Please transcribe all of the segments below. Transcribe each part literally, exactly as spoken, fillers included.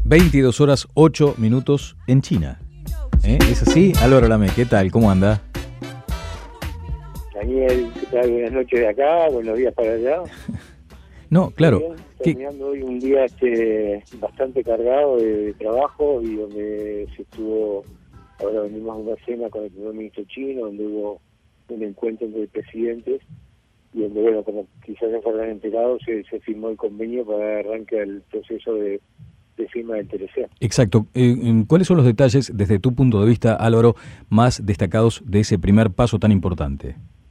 veintidós horas ocho minutos en China. ¿Eh? ¿Es así? Álvaro Lamé, ¿qué tal? ¿Cómo anda? Daniel, ¿qué tal? Buenas noches de acá, buenos días para allá. No, claro. Bien, terminando hoy un día este, bastante cargado de, de trabajo y donde se estuvo, ahora venimos a una cena con el primer ministro chino, donde hubo un encuentro entre presidentes y donde, bueno, como quizás ya se habrán enterado, se, se firmó el convenio para dar arranque al proceso de, de firma del T L C. Exacto. Eh, ¿Cuáles son los detalles, desde tu punto de vista, Álvaro, más destacados de ese primer paso tan importante?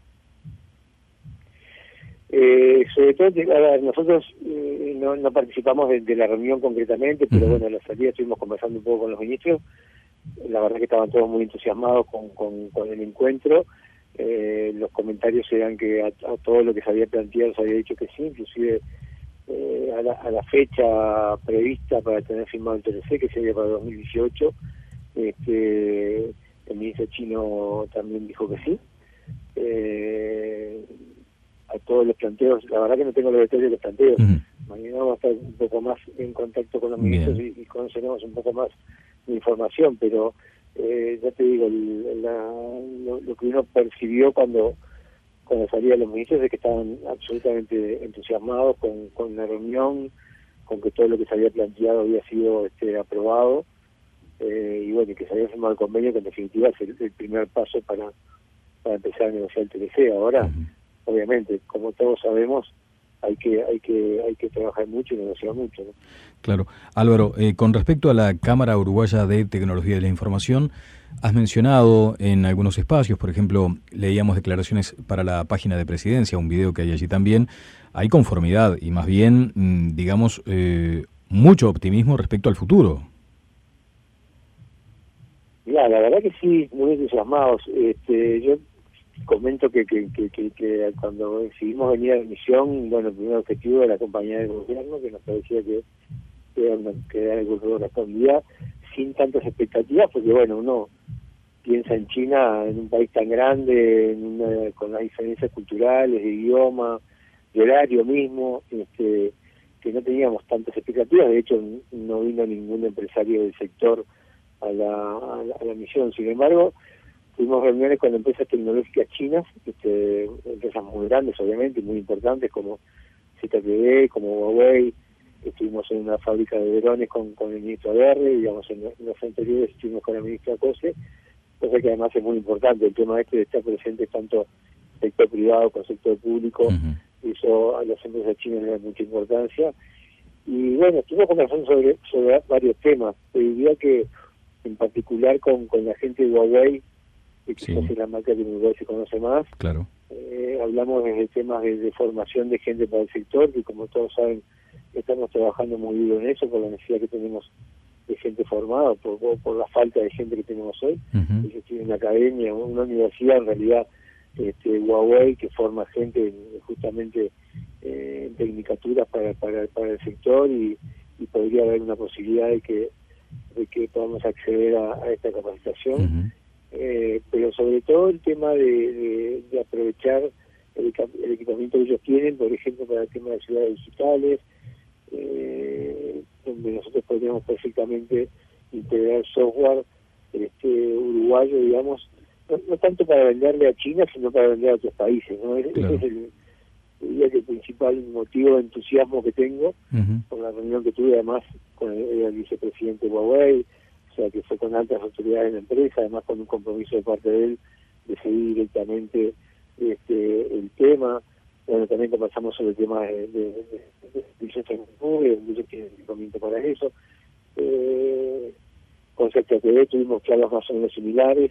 Eh, sobre todo, a ver, nosotros eh, no, no participamos de, de la reunión concretamente, pero uh-huh. bueno, a la salida estuvimos conversando un poco con los ministros. La verdad que estaban todos muy entusiasmados con, con, con el encuentro. Eh, los comentarios eran que a, a todo lo que se había planteado se había dicho que sí, inclusive eh, a, la, a la fecha prevista para tener firmado el T L C, que sería para dos mil dieciocho, este, el ministro chino también dijo que sí. Eh, a todos los planteos, la verdad que no tengo los detalles de los planteos. Uh-huh. Mañana vamos a estar un poco más en contacto con los ministros y, y conoceremos un poco más de información, pero eh, ya te digo, el, la, lo, lo que uno percibió cuando cuando salían los ministros es que estaban absolutamente entusiasmados con, con la reunión, con que todo lo que se había planteado había sido este, aprobado, eh, y bueno, que se había firmado el convenio, que en definitiva es el, el primer paso para, para empezar a negociar el T L C. Ahora, uh-huh. obviamente, como todos sabemos, hay que hay que hay que trabajar mucho y negociar mucho, ¿no? Claro. Álvaro, eh, con respecto a la Cámara Uruguaya de Tecnología de la Información, has mencionado en algunos espacios, por ejemplo, leíamos declaraciones para la página de Presidencia, un video que hay allí también, hay conformidad y más bien, digamos, eh, mucho optimismo respecto al futuro. Ya, la verdad que sí, muy entusiasmados. Este, yo comento que, que, que, que, que cuando decidimos venir a la misión, bueno, el primer objetivo era acompañar al gobierno, que nos parecía que, que, era, que era algo que respondía sin tantas expectativas, porque bueno, uno piensa en China, en un país tan grande, en una, con las diferencias culturales, de idioma, de horario mismo, este, que no teníamos tantas expectativas. De hecho, no vino ningún empresario del sector a la, a la, a la misión. Sin embargo, tuvimos reuniones con empresas tecnológicas chinas, este, empresas muy grandes, obviamente, muy importantes, como Z T E, como Huawei. Estuvimos en una fábrica de drones con, con el ministro Aguirre, digamos, en, en los anteriores estuvimos con la ministra Cose, cosa que además es muy importante. El tema este de estar presente tanto sector privado como sector público, uh-huh. eso a las empresas chinas le da mucha importancia. Y bueno, estuvimos conversando sobre, sobre varios temas. Te diría que, en particular, con, con la gente de Huawei, que quizás sí. es la marca que en Uruguay se conoce más. Claro. Eh, hablamos desde temas de, de formación de gente para el sector, que como todos saben, estamos trabajando muy duro en eso, por la necesidad que tenemos de gente formada, por, por, por la falta de gente que tenemos hoy. Uh-huh. Yo estoy en una academia, una universidad, en realidad, este, Huawei, que forma gente justamente eh, en tecnicaturas para, para, para el sector, y, y podría haber una posibilidad de que, de que podamos acceder a, a esta capacitación. Uh-huh. Eh, pero sobre todo el tema de, de, de aprovechar el, el equipamiento que ellos tienen, por ejemplo, para el tema de ciudades digitales, eh, donde nosotros podríamos perfectamente integrar software este, uruguayo, digamos, no, no tanto para venderle a China, sino para vender a otros países, ¿no? Ese, claro. ese es el, diría que el principal motivo de entusiasmo que tengo, uh-huh. con la reunión que tuve además con el, el vicepresidente Huawei, o sea, que fue con altas autoridades de la empresa, además con un compromiso de parte de él de seguir directamente este, el tema. Bueno, también conversamos sobre el tema de, de, de, de, de nube, ellos tienen equipamiento para eso. Eh, con Z T E tuvimos charlas más o menos similares.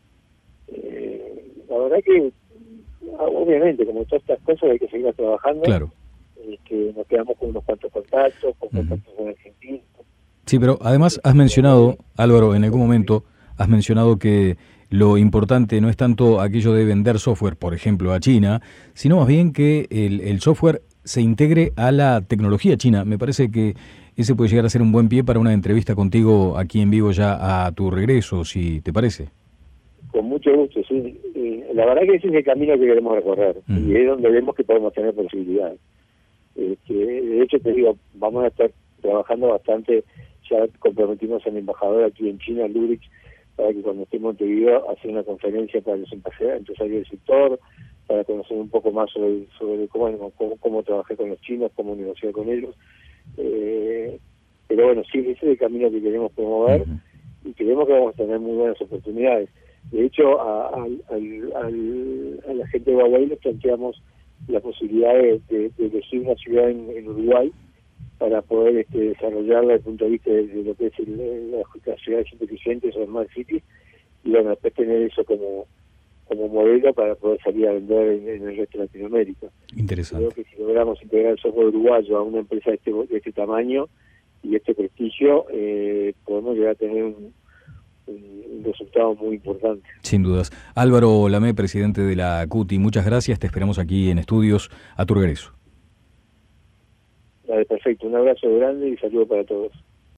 Eh, la verdad que, obviamente, como todas estas cosas, hay que seguir trabajando. Claro. Eh, que nos quedamos con unos cuantos contactos, con uh-huh. contactos con Argentina. Sí, pero además has mencionado, Álvaro, en algún momento has mencionado que lo importante no es tanto aquello de vender software, por ejemplo, a China, sino más bien que el, el software se integre a la tecnología china. Me parece que ese puede llegar a ser un buen pie para una entrevista contigo aquí en vivo ya a tu regreso, si te parece. Con mucho gusto, sí. Eh, la verdad que ese es el camino que queremos recorrer, uh-huh. y es donde vemos que podemos tener posibilidades. Eh, que, de hecho, te digo, vamos a estar trabajando bastante ya comprometimos al embajador aquí en China, Lurich, para que cuando esté en Montevideo hacer una conferencia para los empresarios del sector, para conocer un poco más sobre, sobre cómo, cómo, cómo trabajé con los chinos, cómo negociar con ellos. Eh, pero bueno, sí, ese es el camino que queremos promover uh-huh. y creemos que vamos a tener muy buenas oportunidades. De hecho, a, a, a, a la gente de Huawei les planteamos la posibilidad de, de, de elegir una ciudad en, en Uruguay para poder este, desarrollarla desde el punto de vista de, de lo que es el, la, las ciudades inteligentes o Smart Cities, y bueno, después tener eso como como modelo para poder salir a vender en, en el resto de Latinoamérica. Interesante. Creo que si logramos integrar el software uruguayo a una empresa de este, de este tamaño y este prestigio, eh, podemos llegar a tener un, un, un resultado muy importante. Sin dudas. Álvaro Lamé, presidente de la CUTI, muchas gracias, te esperamos aquí en estudios a tu regreso. Vale, perfecto, un abrazo grande y saludo para todos.